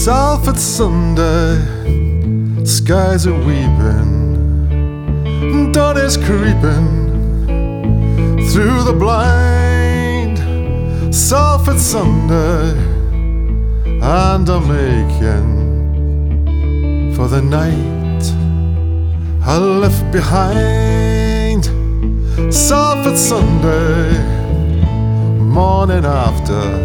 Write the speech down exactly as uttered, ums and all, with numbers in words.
Salford Sunday, skies are weeping, dawn is creeping through the blind. Salford Sunday, and I'm making for the night I left behind. Salford Sunday, morning after